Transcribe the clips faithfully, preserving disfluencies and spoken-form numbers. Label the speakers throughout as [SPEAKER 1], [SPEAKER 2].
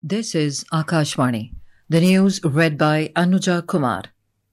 [SPEAKER 1] This is Akashvani. The news read by Anuja Kumar.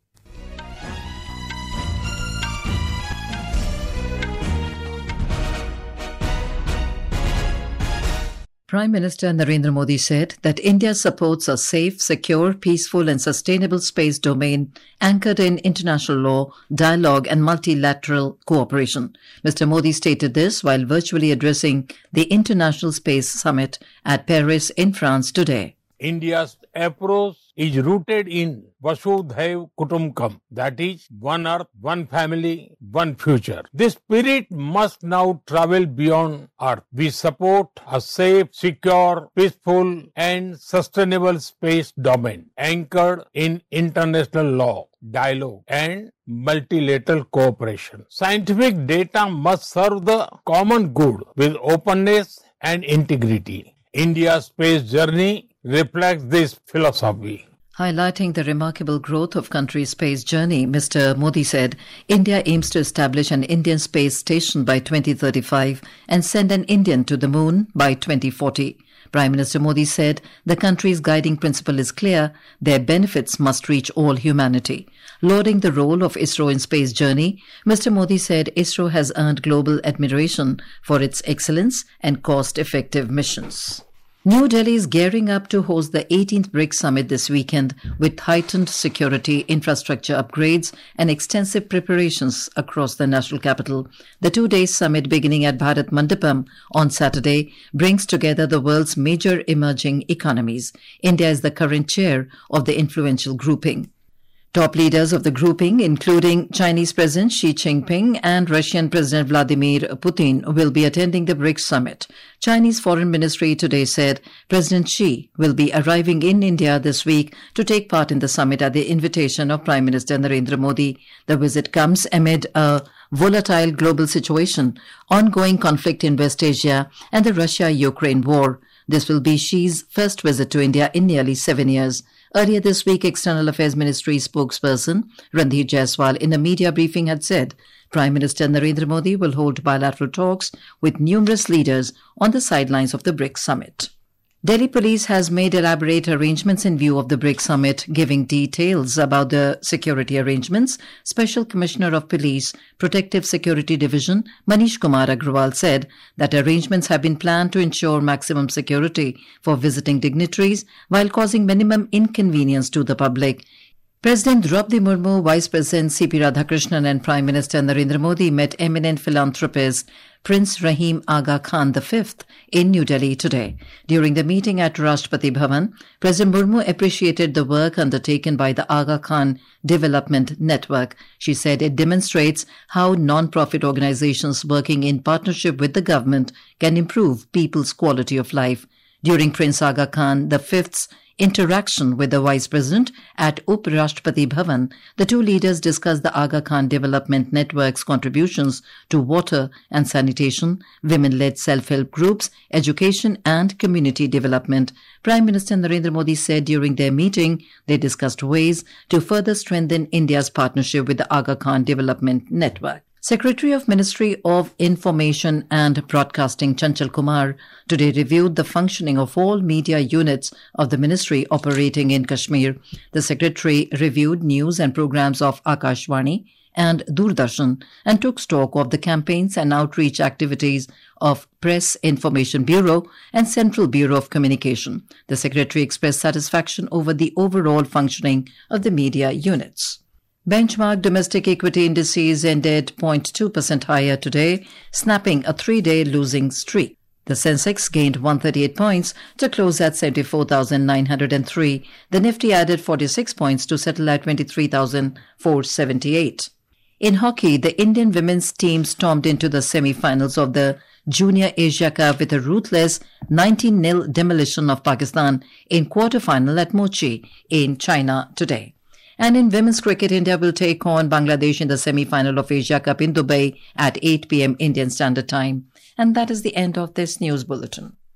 [SPEAKER 1] Prime Minister Narendra Modi said that India supports a safe, secure, peaceful and sustainable space domain anchored in international law, dialogue and multilateral cooperation. Mister Modi stated this while virtually addressing the International Space Summit at Paris in France today.
[SPEAKER 2] India's approach is rooted in Vasudhaiv Kutumbakam, that is, one earth, one family, one future. This spirit must now travel beyond earth. We support a safe, secure, peaceful and sustainable space domain anchored in international law, dialogue and multilateral cooperation. Scientific data must serve the common good with openness and integrity. India's space journey reflects this philosophy.
[SPEAKER 1] Highlighting the remarkable growth of country's space journey, Mister Modi said, India aims to establish an Indian space station by twenty thirty-five and send an Indian to the moon by twenty forty. Prime Minister Modi said the country's guiding principle is clear: their benefits must reach all humanity. Lauding the role of ISRO in space journey, Mister Modi said ISRO has earned global admiration for its excellence and cost-effective missions. New Delhi is gearing up to host the eighteenth BRICS Summit this weekend with heightened security, infrastructure upgrades and extensive preparations across the national capital. The two-day summit beginning at Bharat Mandapam on Saturday brings together the world's major emerging economies. India is the current chair of the influential grouping. Top leaders of the grouping, including Chinese President Xi Jinping and Russian President Vladimir Putin, will be attending the BRICS summit. Chinese Foreign Ministry today said President Xi will be arriving in India this week to take part in the summit at the invitation of Prime Minister Narendra Modi. The visit comes amid a volatile global situation, ongoing conflict in West Asia and the Russia-Ukraine war. This will be Xi's first visit to India in nearly seven years. Earlier this week, External Affairs Ministry spokesperson Randhir Jaiswal in a media briefing had said Prime Minister Narendra Modi will hold bilateral talks with numerous leaders on the sidelines of the BRICS summit. Delhi Police has made elaborate arrangements in view of the BRICS summit. Giving details about the security arrangements, Special Commissioner of Police, Protective Security Division, Manish Kumar Agrawal said that arrangements have been planned to ensure maximum security for visiting dignitaries while causing minimum inconvenience to the public. President Draupadi Murmu, Vice President C P Radhakrishnan and Prime Minister Narendra Modi met eminent philanthropist Prince Rahim Aga Khan the fifth in New Delhi today. During the meeting at Rashtrapati Bhavan, President Murmu appreciated the work undertaken by the Aga Khan Development Network. She said it demonstrates how non-profit organizations working in partnership with the government can improve people's quality of life. During Prince Aga Khan the fifth's interaction with the Vice President at Up Rashtrapati Bhavan, the two leaders discussed the Aga Khan Development Network's contributions to water and sanitation, women-led self-help groups, education and community development. Prime Minister Narendra Modi said during their meeting they discussed ways to further strengthen India's partnership with the Aga Khan Development Network. Secretary of Ministry of Information and Broadcasting Chanchal Kumar today reviewed the functioning of all media units of the ministry operating in Kashmir. The Secretary reviewed news and programs of Akashvani and Doordarshan and took stock of the campaigns and outreach activities of Press Information Bureau and Central Bureau of Communication. The Secretary expressed satisfaction over the overall functioning of the media units. Benchmark domestic equity indices ended zero point two percent higher today, snapping a three-day losing streak. The Sensex gained one hundred thirty-eight points to close at seventy-four thousand nine hundred three. The Nifty added forty-six points to settle at twenty-three thousand four hundred seventy-eight. In hockey, the Indian women's team stormed into the semi-finals of the Junior Asia Cup with a ruthless nineteen nil demolition of Pakistan in quarter-final at Mochi in China today. And in women's cricket, India will take on Bangladesh in the semi-final of Asia Cup in Dubai at eight p.m. Indian Standard Time. And that is the end of this news bulletin.